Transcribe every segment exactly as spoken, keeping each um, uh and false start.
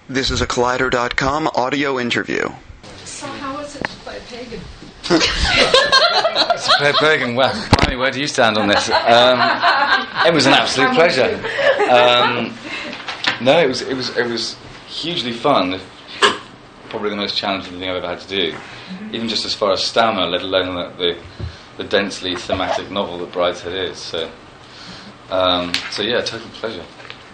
This is a Collider dot com audio interview. So how was it to play Pagan? To play Pagan, well, Blimey, where do you stand on this? Um, it was an absolute pleasure. Um, no, it was it was it was hugely fun. Probably the most challenging thing I've ever had to do, even just as far as stamina, let alone the the, the densely thematic novel that Brideshead is. So, um, so yeah, total pleasure.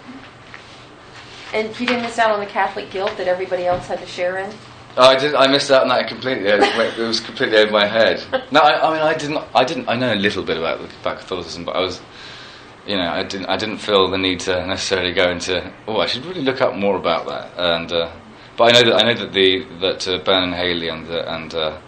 And you didn't miss out on the Catholic guilt that everybody else had to share in? Oh, I did. I missed out on that completely. It was completely over my head. No, I, I mean, I didn't. I didn't. I know a little bit about about Catholicism, but I was, you know, I didn't. I didn't feel the need to necessarily go into. Oh, I should really look up more about that. And uh, but I know that I know that the that uh, Ben and Haley and uh, and uh,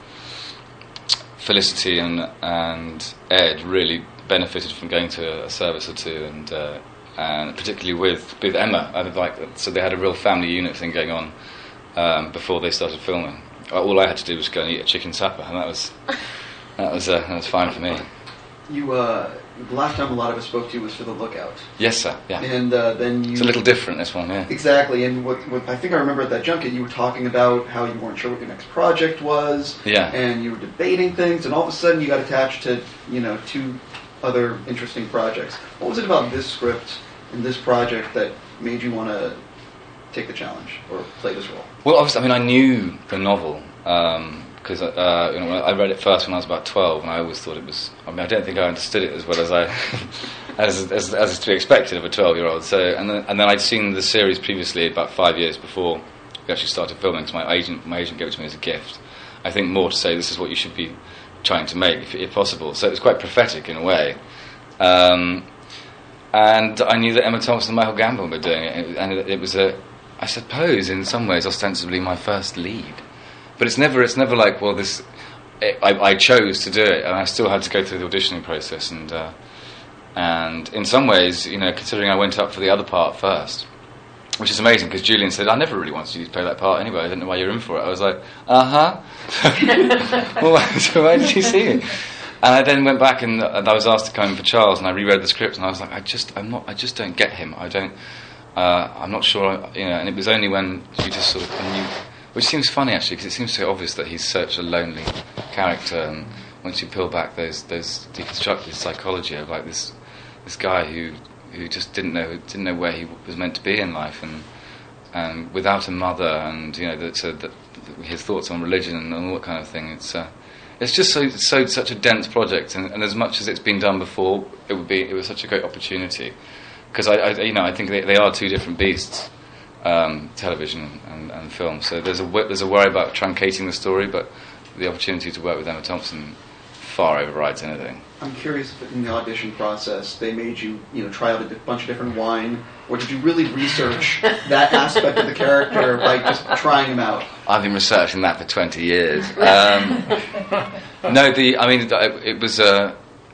Felicity and and Ed really benefited from going to a service or two, and uh, and particularly with with Emma. I would like so they had a real family unit thing going on. Um, before they started filming, all I had to do was go and eat a chicken supper, and that was that was uh, that was fine for me. You, uh, the last time a lot of us spoke to you was for The Lookout. Yes, sir. Yeah. And uh, then you. It's a little different, this one. Yeah. Exactly, and what, what I think I remember at that junket, you were talking about how you weren't sure what your next project was. Yeah. And you were debating things, and all of a sudden you got attached to you know two other interesting projects. What was it about this script and this project that made you want to take the challenge or play this role? Well, obviously, I mean, I knew the novel because um, uh, you know, I read it first when I was about twelve, and I always thought it was. I mean, I don't think I understood it as well as I as, as as is to be expected of a twelve-year-old. So, and then and then I'd seen the series previously about five years before we actually started filming. Because my agent my agent gave it to me as a gift. I think more to say this is what you should be trying to make if, if possible. So it was quite prophetic in a way. Um, and I knew that Emma Thompson and Michael Gambon were doing it, and it, it was a. I suppose, in some ways, ostensibly my first lead, but it's never. It's never like, well, this. It, I, I chose to do it, and I still had to go through the auditioning process, and uh, and in some ways, you know, considering I went up for the other part first, which is amazing because Julian said, "I never really wanted you to play that part anyway. I didn't know why you're in for it." I was like, "Uh huh." Well, so why did you see it? And I then went back and, and I was asked to come in for Charles, and I reread the script, and I was like, "I just, I'm not. I just don't get him. I don't." Uh, I'm not sure, you know, and it was only when you just sort of knew, which seems funny actually, because it seems so obvious that he's such a lonely character, and once you peel back those those deconstructed psychology of like this this guy who who just didn't know didn't know where he was meant to be in life, and and without a mother, and you know that, uh, that his thoughts on religion and all that kind of thing. It's uh, it's just so so such a dense project, and, and as much as it's been done before, it would be it was such a great opportunity. Because I, I, you know, I think they, they are two different beasts, um, television and, and film. So there's a there's a worry about truncating the story, but the opportunity to work with Emma Thompson far overrides anything. I'm curious if in the audition process they made you, you know, try out a bunch of different wine, or did you really research that aspect of the character by just trying them out? I've been researching that for twenty years. Um, no, the I mean, it was. Uh,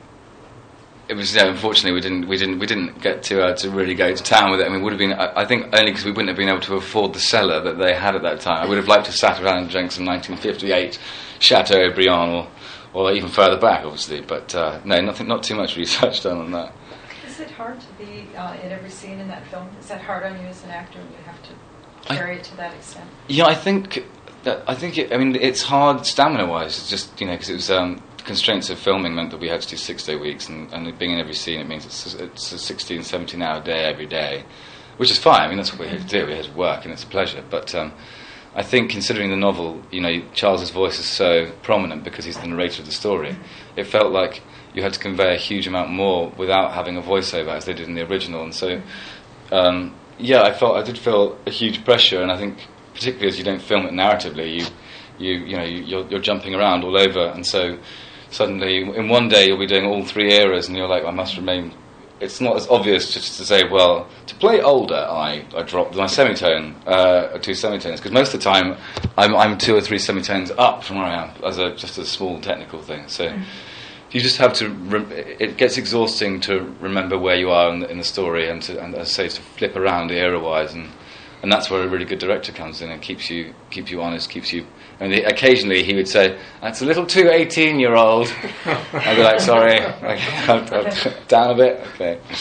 It was, yeah, unfortunately, we didn't, we didn't, we didn't get to uh, to really go to town with it. I mean, it would have been, I, I think, only because we wouldn't have been able to afford the cellar that they had at that time. I would have liked to have sat around and drank some nineteen fifty-eight Chateaubriand, or, or even further back, obviously. But uh, no, nothing, not too much research done on that. Is it hard to be uh, in every scene in that film? Is that hard on you as an actor, and you have to carry I, it to that extent? Yeah, I think that I think it, I mean, it's hard stamina-wise. It's just, you know, because it was. Um, constraints of filming meant that we had to do six-day weeks, and, and being in every scene, it means it's a, it's a sixteen, seventeen-hour day every day, which is fine. I mean, that's what we're here to do. We're here to work, and it's a pleasure. But um, I think, considering the novel, you know, Charles's voice is so prominent because he's the narrator of the story. It felt like you had to convey a huge amount more without having a voiceover, as they did in the original. And so, um, yeah, I felt I did feel a huge pressure, and I think, particularly as you don't film it narratively, you you you know you, you're, you're jumping around all over, and so. Suddenly, in one day, you'll be doing all three eras, and you're like, I must remain... It's not as obvious just to say, well, to play older, I, I dropped my semitone, uh, two semitones, because most of the time, I'm, I'm two or three semitones up from where I am, as a just a small technical thing. So you just have to... Re- it gets exhausting to remember where you are in the, in the story, and, to, and as I say, to flip around era-wise, and, and that's where a really good director comes in and keeps you keeps you honest, keeps you... And the, occasionally he would say, "That's a little too eighteen-year-old." I'd be like, "Sorry, like, down a bit." Okay.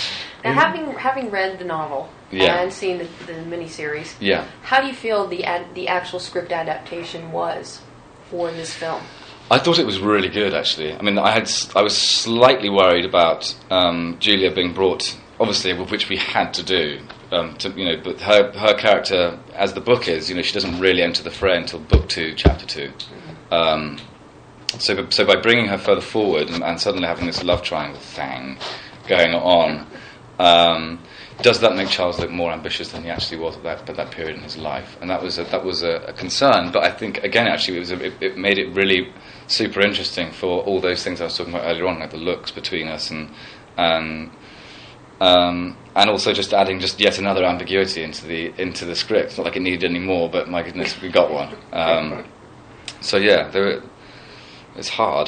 Now, having having read the novel Yeah. and seen the, the miniseries, Yeah. how do you feel the ad, the actual script adaptation was for this film? I thought it was really good, actually. I mean, I had s- I was slightly worried about um, Julia being brought, obviously, which we had to do. Um, to, you know, but her her character, as the book is, you know, she doesn't really enter the fray until book two, chapter two. Um, so, so by bringing her further forward and, and suddenly having this love triangle thing going on, um, does that make Charles look more ambitious than he actually was at that at that period in his life? And that was a, that was a, a concern. But I think again, actually, it was a, it, it made it really super interesting for all those things I was talking about earlier on, like the looks between us and and um, and also just adding just yet another ambiguity into the into the script. It's not like it needed any more, but my goodness, we got one. Um, so yeah, there were, it's hard.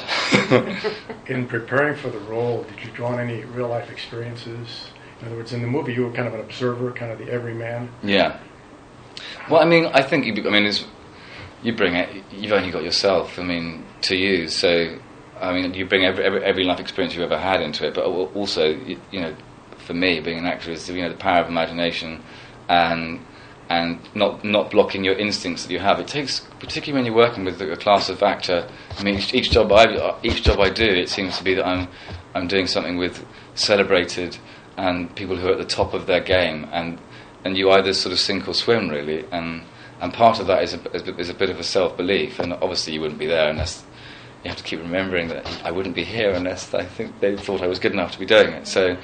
In preparing for the role, did you draw on any real life experiences? In other words, in the movie, you were kind of an observer, kind of the everyman. Yeah. Well, I mean, I think you, I mean, it's, you bring it. You've only got yourself. I mean, to use. So, I mean, you bring every, every every life experience you've ever had into it. But also, you, you know, for me, being an actor is, you know, the power of imagination, and and not not blocking your instincts that you have. It takes, particularly when you're working with a class of actor. I mean, each, each job I each job I do, it seems to be that I'm I'm doing something with celebrated and people who are at the top of their game, and and you either sort of sink or swim, really, and and part of that is a, is a bit of a self-belief, and obviously you wouldn't be there unless, you have to keep remembering that I wouldn't be here unless I think they thought I was good enough to be doing it. So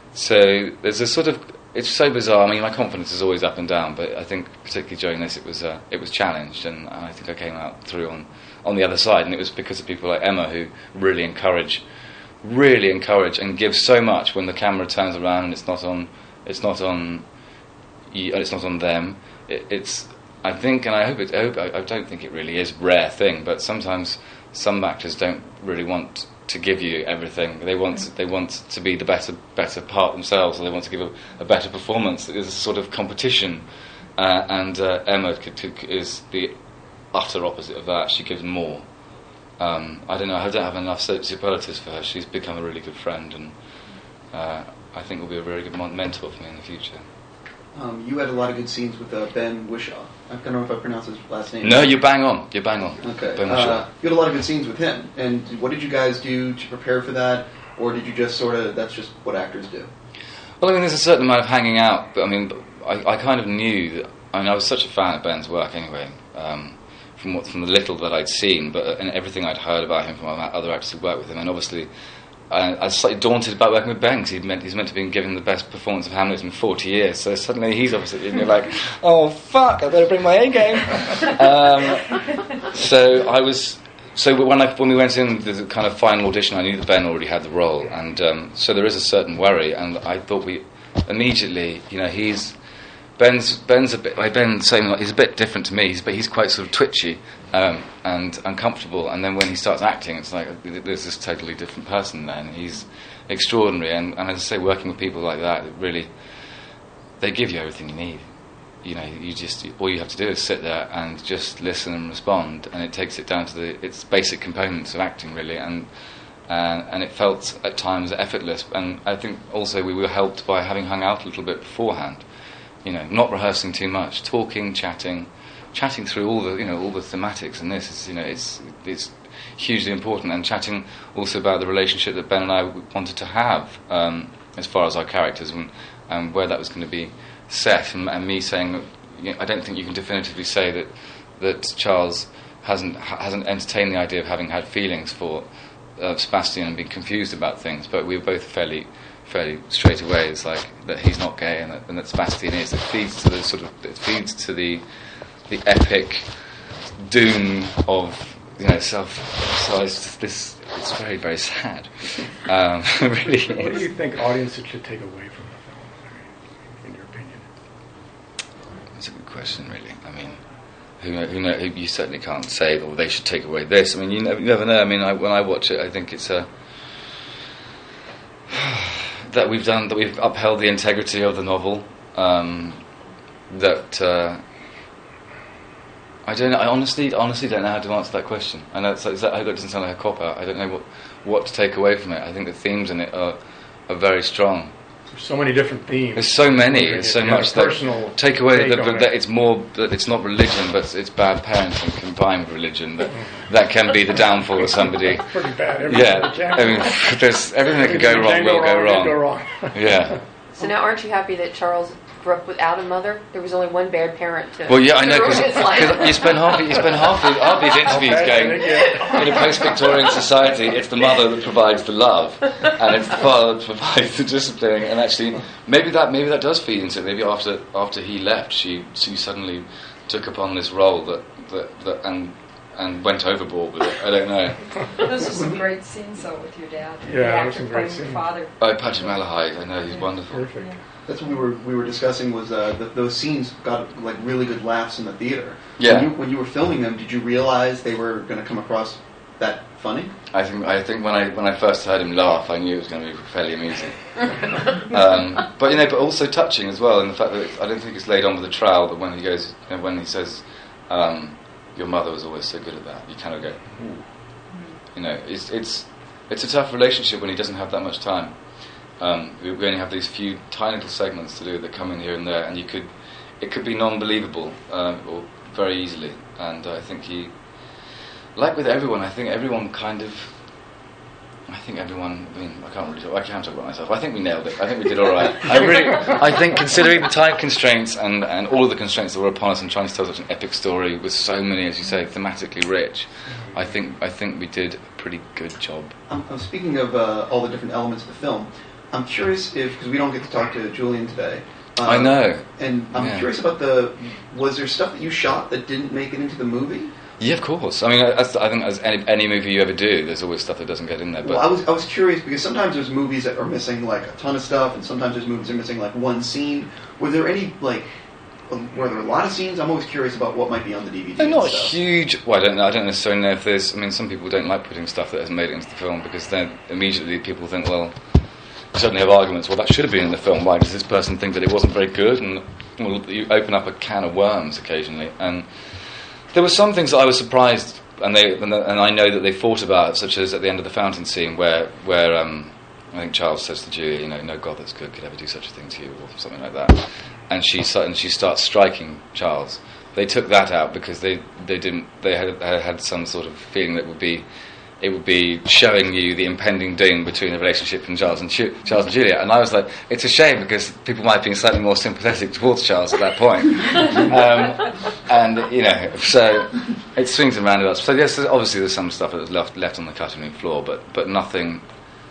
so there's a sort of, it's so bizarre. I mean, my confidence is always up and down, but I think particularly during this it was uh, it was challenged, and I think I came out through on on the other side, and it was because of people like Emma who really encourage really encourage and give so much when the camera turns around and it's not on it's not on you, it's not on them. It, it's I think, and I hope it I, hope, I, I don't think it really is a rare thing, but sometimes some actors don't really want to give you everything. They want they want to be the better better part themselves, or they want to give a, a better performance. There's a sort of competition, uh, and uh, Emma could, could, is the utter opposite of that. She gives more. Um, I don't know, I don't have enough superlatives for her. She's become a really good friend, and uh, I think will be a very good mentor for me in the future. Um, you had a lot of good scenes with uh, Ben Whishaw. I don't know if I pronounced his last name. No, you're bang on. You're bang on. Okay. Ben Whishaw. Uh, you had a lot of good scenes with him. And what did you guys do to prepare for that? Or did you just sort of, that's just what actors do? Well, I mean, there's a certain amount of hanging out, but I mean, I, I kind of knew that, I mean, I was such a fan of Ben's work anyway. Um, From what, from the little that I'd seen, but and everything I'd heard about him from other actors who worked with him, and obviously, I, I was slightly daunted about working with Ben because he's meant he's meant to be giving the best performance of Hamlet in forty years. So suddenly he's obviously, and you're like, oh fuck, I better bring my A game. um, so I was, so when I when we went in the kind of final audition, I knew that Ben already had the role, and um, so there is a certain worry, and I thought we immediately, you know, he's. Ben's Ben's a bit like Ben saying like he's a bit different to me. He's but he's quite sort of twitchy um, and uncomfortable. And then when he starts acting, it's like there's this totally different person. Then he's extraordinary. And, and as I say, working with people like that, it really they give you everything you need. You know, you just all you have to do is sit there and just listen and respond. And it takes it down to the its basic components of acting really. And uh, and it felt at times effortless. And I think also we were helped by having hung out a little bit beforehand. You know, not rehearsing too much, talking, chatting, chatting through all the, you know, all the thematics. And this is, you know, it's it's hugely important. And chatting also about the relationship that Ben and I wanted to have, um, as far as our characters and, and where that was going to be set. And, and me saying, you know, I don't think you can definitively say that that Charles hasn't hasn't entertained the idea of having had feelings for uh, Sebastian and been confused about things. But we were both fairly. fairly straight away. It's like that he's not gay and that, and that Sebastian is. It feeds to the sort of it feeds to the the epic doom of, you know, self. So it's this. It's very very sad. Um, it really is. What do you think audiences should take away from the film, in your opinion? That's a good question, really. I mean, who know, who know, who, you certainly can't say, well, they should take away this. I mean, you never, you never know. I mean, I, when I watch it, I think it's a. that we've done, that we've upheld the integrity of the novel, um, that uh, I don't know, I honestly honestly don't know how to answer that question. I know it's like, I hope it doesn't sound like a cop-out. I don't know what, what to take away from it. I think the themes in it are, are very strong. There's so many different themes. There's so many. There's so You have much a that personal take away take that, on that, it. that it's more that it's not religion, but it's bad parenting combined with religion. That that can be the downfall of somebody. Pretty bad. Everything Yeah, that can- I mean, there's everything that can go wrong Can will go can go wrong. wrong. Yeah. So now, aren't you happy that Charles grew up without a mother? There was only one bad parent to. Well, yeah, I to know ruin because his life. you spend half you spend half the, half these interviews bad going did it get? in a post-Victorian society. It's the mother that provides the love, and it's the father that provides the discipline. And actually, maybe that maybe that does feed into it. Maybe after after he left, she she suddenly took upon this role that that, that and and went overboard with it. I don't know. Those are some great scenes, though, with your dad. Yeah, the those are actor some great playing your scenes. father. Oh, Patrick Malahide, I know he's wonderful. Perfect. Yeah. That's what we were we were discussing was uh, that those scenes got like really good laughs in the theater. Yeah. When you, when you were filming them, did you realize they were going to come across that funny? I think I think when I when I first heard him laugh, I knew it was going to be fairly amusing. um, but you know, but also touching as well, in the fact that it's, I don't think it's laid on with the trowel. But when he goes, you know, when he says, um, "Your mother was always so good at that," you kind of go, "Ooh." You know, it's it's it's a tough relationship when he doesn't have that much time. Um, we we only have these few tiny little segments to do that come in here and there, and you could it could be non-believable um, or very easily. And I think he. Like with everyone, I think everyone kind of. I think everyone. I mean, I can't really. Talk, I can't talk about myself. I think we nailed it. I think we did all right. I really. I think considering the time constraints and, and all of the constraints that were upon us and trying to tell such an epic story with so many, as you say, thematically rich, I think I think we did a pretty good job. I'm, I'm speaking of uh, all the different elements of the film. I'm curious if because we don't get to talk to Julian today. Uh, I know. And I'm Yeah. curious about the. Was there stuff that you shot that didn't make it into the movie? Yeah, of course. I mean, as, I think as any, any movie you ever do, there's always stuff that doesn't get in there. But Well, I was I was curious because sometimes there's movies that are missing like a ton of stuff, and sometimes there's movies that are missing like one scene. Were there any like? um, Were there a lot of scenes? I'm always curious about what might be on the D V D. they're and not stuff. huge. Well, I don't know. I don't necessarily know if there's. I mean, some people don't like putting stuff that hasn't made it into the film because then immediately people think, well, you suddenly have arguments. Well, that should have been in the film. Why does this person think that it wasn't very good? And well, you open up a can of worms occasionally. And there were some things that I was surprised, and they and, the, and I know that they thought about, such as at the end of the fountain scene, where where um, I think Charles says to Julia, you know, no God that's good could ever do such a thing to you, or something like that. And she and she starts striking Charles. They took that out because they, they didn't they had had some sort of feeling that would be it would be showing you the impending doom between the relationship between Charles and Ju- Charles and Julia. And I was like, it's a shame because people might have been slightly more sympathetic towards Charles at that point. um, and you know, so it swings and roundabouts. So yes, there's, obviously there's some stuff that's left left on the cutting room floor, but but nothing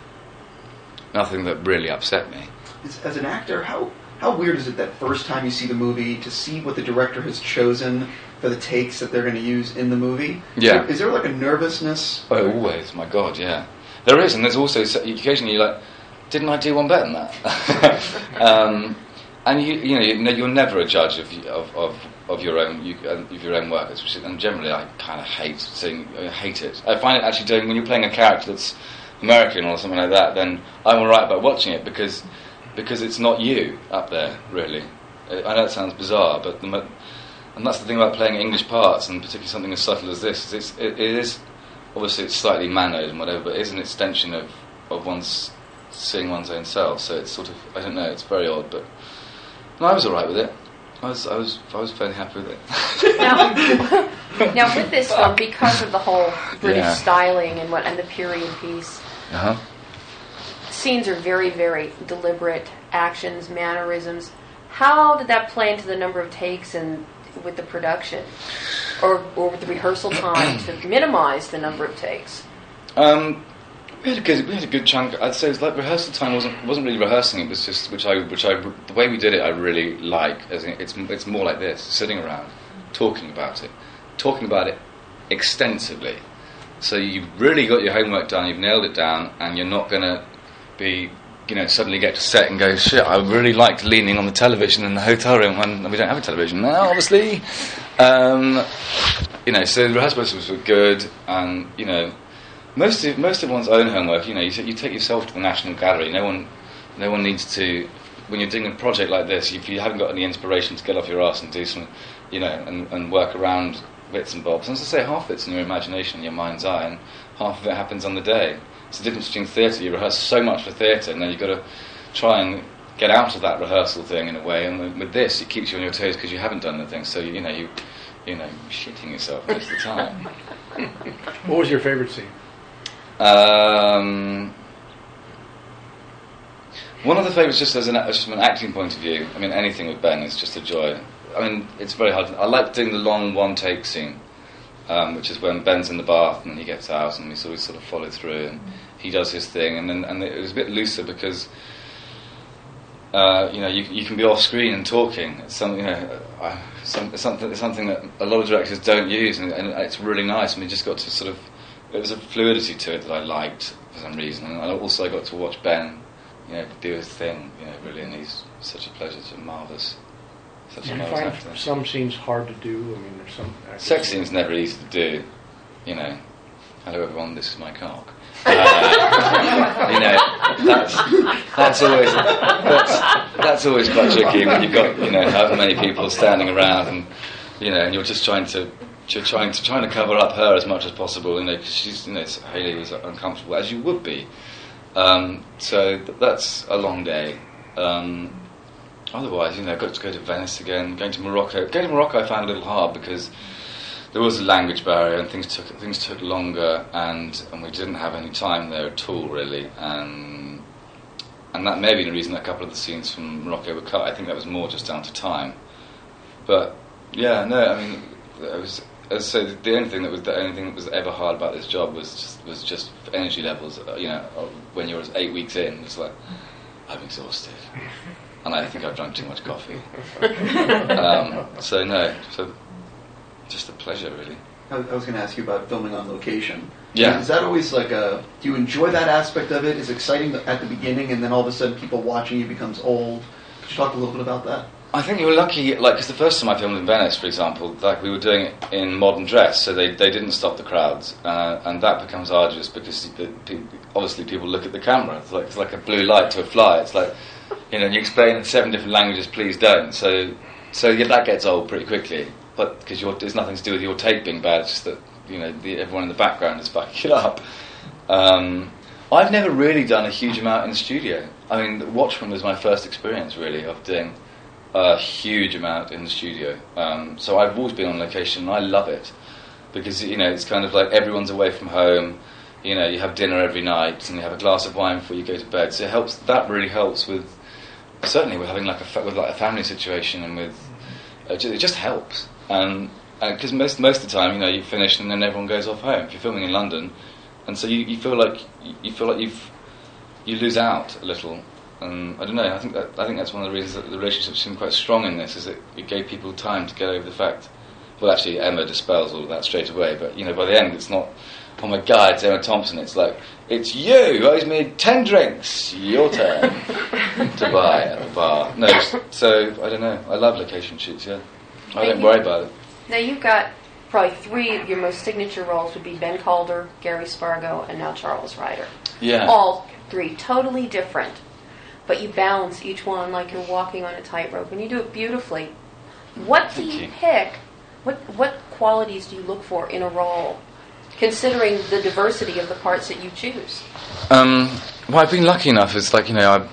nothing that really upset me. As, as an actor, how how weird is it that first time you see the movie to see what the director has chosen for the takes that they're going to use in the movie? Yeah. Is there, is there like a nervousness? Oh, always, my God, yeah. There is, and there's also so- occasionally you're like, didn't I do one better than that? um, and you, you know, you know, you're never a judge of of of, of your own you, uh, of your own work, especially, and generally I kind of hate seeing, I hate it. I find it actually doing when you're playing a character that's American or something like that, then I'm all right about watching it because because it's not you up there really. I know it sounds bizarre, but the, mo- and that's the thing about playing English parts, and particularly something as subtle as this. Is it's, it, it is obviously it's slightly mannered and whatever, but it is an extension of, of one's seeing one's own self. So it's sort of I don't know. It's very odd, but no, I was all right with it. I was I was I was fairly happy with it. Now, now with this film, because of the whole British Yeah. styling and what and the period piece, Uh huh. scenes are very, very deliberate. Actions, mannerisms. How did that play into the number of takes and with the production, or or with the rehearsal time to minimize the number of takes? Um, we had a good we had a good chunk. I'd say it was like rehearsal time wasn't wasn't really rehearsing. It was just which I which I the way we did it I really like. As in, it's it's more like this: sitting around, talking about it, talking about it extensively. So you've really got your homework done. You've nailed it down, and you're not going to be. You know, suddenly get to set and go, shit, I really liked leaning on the television in the hotel room when we don't have a television now, obviously. Um, you know, so the rehearsal process was good, and, you know, most of, most of one's own homework, you know, you, you take yourself to the National Gallery. No one no one needs to, when you're doing a project like this, if you haven't got any inspiration to get off your arse and do some, you know, and, and work around bits and bobs. And as I say, half of it's in your imagination, in your mind's eye, and half of it happens on the day. It's the difference between theatre. You rehearse so much for theatre, and then you've got to try and get out of that rehearsal thing in a way. And with, with this, it keeps you on your toes because you haven't done the thing. So you know you you know you're shitting yourself most of the time. What was your favorite scene? Um, one of the favourites, just as an just from an acting point of view. I mean, anything with Ben is just a joy. I mean, it's very hard. I like doing the long one take scene, um, which is when Ben's in the bath and he gets out and we sort of sort of follow through and he does his thing. And then and it was a bit looser because uh, you know you you can be off screen and talking. It's some you know uh, some, it's something it's something that a lot of directors don't use, and, and it's really nice. And we just got to sort of there was a fluidity to it that I liked for some reason, and I also got to watch Ben, you know, do his thing, you know, really, and he's such a pleasure, such a marvellous, such Did a you marvellous find actor. some scenes hard to do? I mean, there's some actors- Sex scenes never easy to do, you know. Hello everyone, this is my cock. Uh, you know, that's that's always that's, that's always quite tricky when you've got you know however many people standing around and you know and you're just trying to you're trying to trying to cover up her as much as possible, you know, because she's you know Hayley is uncomfortable as you would be. Um, so th- that's a long day. Um, otherwise, you know, I got to go to Venice again, going to Morocco. Going to Morocco I found a little hard because there was a language barrier and things took things took longer, and, and we didn't have any time there at all, really. And and that may be the reason that a couple of the scenes from Morocco were cut. I think that was more just down to time. But yeah, no, I mean, it was as I say, the only thing that was the only thing that was ever hard about this job was just, was just energy levels. You know, when you're eight weeks in, it's like I'm exhausted, and I think I've drunk too much coffee. um, so no, so. Just a pleasure, really. I I was going to ask you about filming on location. Yeah. Is that always like a... Do you enjoy that aspect of it? Is it exciting at the beginning, and then all of a sudden people watching you becomes old? Could you talk a little bit about that? I think you were lucky, like, because the first time I filmed in Venice, for example, like, we were doing it in modern dress, so they, they didn't stop the crowds, uh, and that becomes arduous because the, the, obviously people look at the camera. It's like, it's like a blue light to a fly. It's like, you know, you explain in seven different languages, please don't. So, so yeah, that gets old pretty quickly. But because there's nothing to do with your take being bad, it's just that you know the, everyone in the background is backing it up. Um, I've never really done a huge amount in the studio. I mean, Watchmen was my first experience really of doing a huge amount in the studio. Um, so I've always been on location, and I love it because you know it's kind of like everyone's away from home. You know, you have dinner every night, and you have a glass of wine before you go to bed. So it helps. That really helps with certainly with having like a fa- with like a family situation, and with uh, it just helps. And because most most of the time, you know, you finish and then everyone goes off home. If you're filming in London, and so you, you feel like you feel like you've you lose out a little. And I don't know. I think that I think that's one of the reasons that the relationship seemed quite strong in this, is that it gave people time to get over the fact. Well, actually, Emma dispels all of that straight away. But you know, by the end, it's not. Oh my God, it's Emma Thompson. It's like it's you who owes me ten drinks. Your turn to buy at the bar. No, so I don't know. I love location shoots. Yeah. I don't worry about it. Now you've got probably three of your most signature roles would be Ben Calder, Gary Spargo, and now Charles Ryder. Yeah. All three totally different, but you balance each one like you're walking on a tightrope, and you do it beautifully. What do Thank you, you. pick? What what qualities do you look for in a role, considering the diversity of the parts that you choose? Um, well, I've been lucky enough. It's like you know,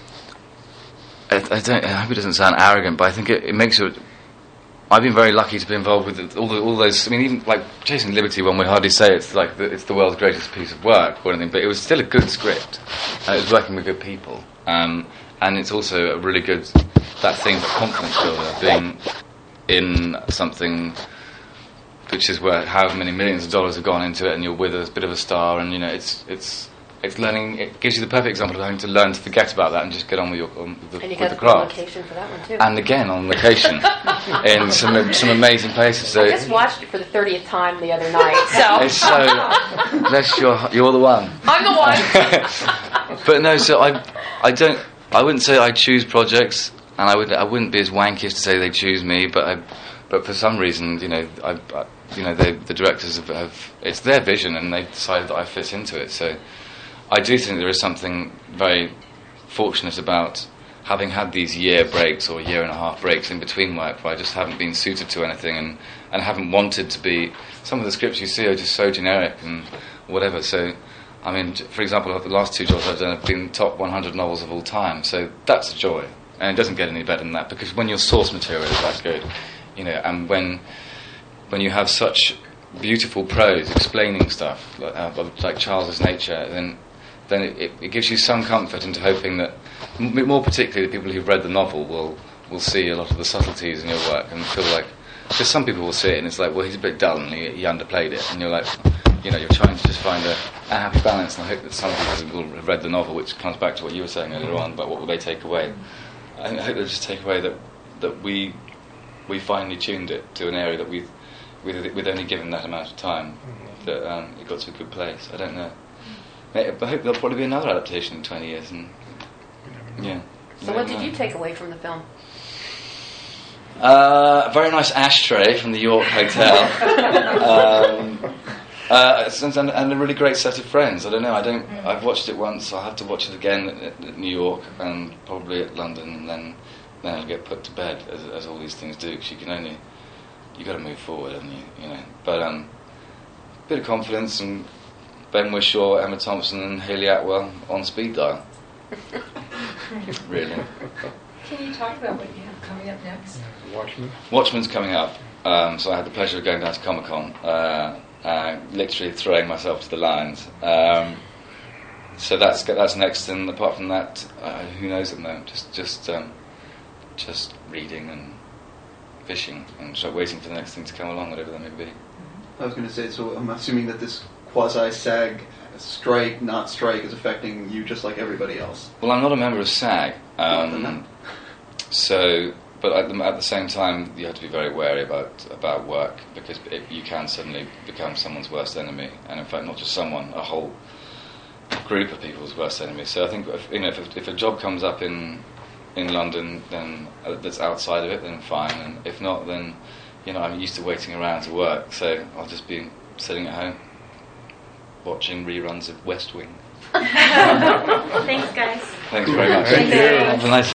I, I, I don't. I hope it doesn't sound arrogant, but I think it, it makes it. I've been very lucky to be involved with it, all the, all those. I mean, even like Chasing Liberty, one would hardly say it's like the, it's the world's greatest piece of work or anything, but it was still a good script. And it was working with good people, um, and it's also a really good that thing for confidence builder, being in something which is where however many millions of dollars have gone into it, and you're with a bit of a star, and you know it's it's. It's learning. It gives you the perfect example of having to learn to forget about that and just get on with your on, with the, And you with got the the craft. location for that one too. And again on location in some some amazing places. So I just watched it for the thirtieth time the other night, so it's so that's your you're the one. I'm the one. But no, so I I don't I wouldn't say I choose projects, and I would I wouldn't be as wanky as to say they choose me, but I but for some reason you know I, I you know they, the directors have, have it's their vision and they've decided that I fit into it. So I do think there is something very fortunate about having had these year breaks or year and a half breaks in between work where I just haven't been suited to anything and, and haven't wanted to be. Some of the scripts you see are just so generic and whatever. So I mean, t- for example, the last two jobs I've done have been top one hundred novels of all time, so that's a joy. And it doesn't get any better than that, because when your source material is that good, you know, and when when you have such beautiful prose explaining stuff, like, uh, like Charles's Nature, then then it, it, it gives you some comfort into hoping that, m- more particularly the people who've read the novel will will see a lot of the subtleties in your work and feel like, because some people will see it and it's like, well, he's a bit dull and he, he underplayed it, and you're like, you know, you're trying to just find a, a happy balance, and I hope that some people will have read the novel, which comes back to what you were saying earlier on about what will they take away. I hope they'll just take away that that we we finally tuned it to an area that we've with, with only given that amount of time, that um, it got to a good place. I don't know. I hope there'll probably be another adaptation in twenty years. And yeah. So what did you take away from the film? Uh, a very nice ashtray from the York Hotel, um, uh, and, and a really great set of friends. I don't know. I don't. I've watched it once. I'll have to watch it again at, at New York and probably at London, and then then it'll get put to bed, as, as all these things do. Because you can only you got to move forward, haven't you? You know. But um, a bit of confidence, and Ben Whishaw, Emma Thompson, and Haley Atwell on speed dial. Really. Can you talk about what you have coming up next? Watchmen. Watchmen's coming up, um, so I had the pleasure of going down to Comic Con, uh, uh, literally throwing myself to the lions. Um, so that's that's next, and apart from that, uh, who knows at the moment? Just just um, just reading and fishing, and so waiting for the next thing to come along, whatever that may be. I was going to say, so I'm assuming that this quasi-SAG strike, not strike, is affecting you just like everybody else. Well, I'm not a member of SAG, um, No. so. But at the, at the same time, you have to be very wary about about work, because it, you can suddenly become someone's worst enemy, and in fact, not just someone, a whole group of people's worst enemy. So I think if, you know, if, if a job comes up in in London, then uh, that's outside of it, then fine. And if not, then you know, I'm used to waiting around to work, so I'll just be sitting at home watching reruns of West Wing. Thanks, guys. Thanks very much. Thank you. Have a nice